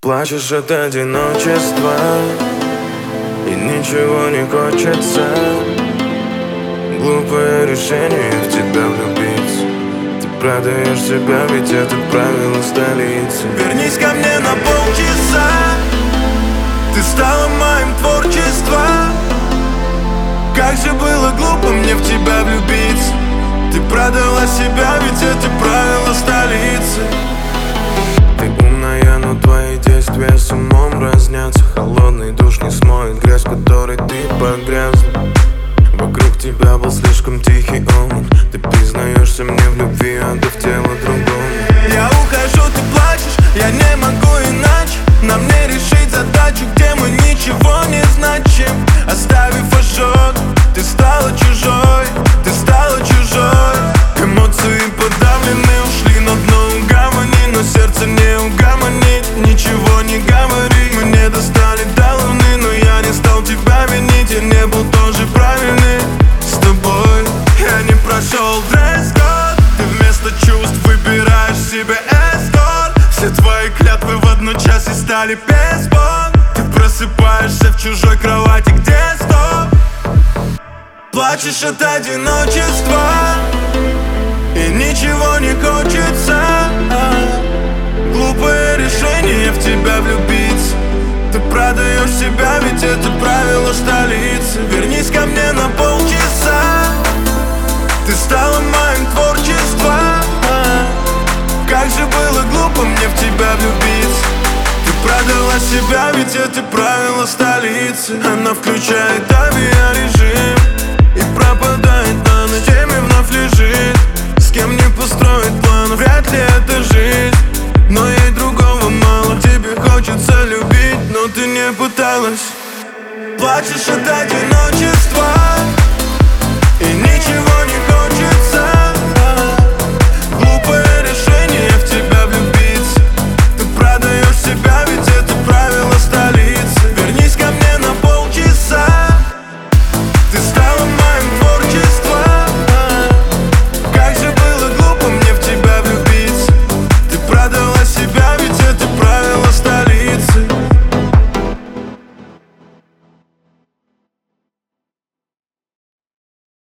Плачешь от одиночества, и ничего не хочется. Глупое решение в тебя влюбиться. Ты продаешь себя, ведь это правило столицы. Вернись ко мне на полчаса. Ты стала моим творчеством. Как же было глупо мне в тебя влюбиться. Ты продала себя, ведь это правило столицы. Ты умная, но твои действия с умом разнятся. Холодный душ не смоет грязь, в которой ты погрязла. Вокруг тебя был слишком тихий омут. Ты признаешься мне в любви, отдав тело другому. Я ухожу, ты плачешь, я не могу иначе. Нам не решить задачу, где мы ничего не значим. Оставив ожог, ты стала чужой, ты стала чужой. Эмоции подавлены, ушли на дно гавани. Но сердце не угомонит, ничего не говори. Мы не достали до луны, но я не стал тебя винить. Я не был тоже правильный с тобой. Я не прошел дресс-код. Ты вместо чувств выбираешь себе эскорт. Все твои клятвы в одну час и стали бейсбол. Ты просыпаешься в чужой кровати, где стоп. Плачешь от одиночества, и ничего не хочется. Глупое решение в тебя влюбиться. Ты продаешь себя, ведь это правило столицы. Вернись ко мне на полчаса. Ты стала моим творчеством. Как же было глупо мне в тебя влюбиться. Ты продала себя, ведь это правило столицы. Она включает авиарежим и пропадает на ночь. Теме вновь лежит, с кем не построить план. Вряд ли это жизнь, но ей другого мало. Тебе хочется любить, но ты не пыталась. Плачешь от одиночества.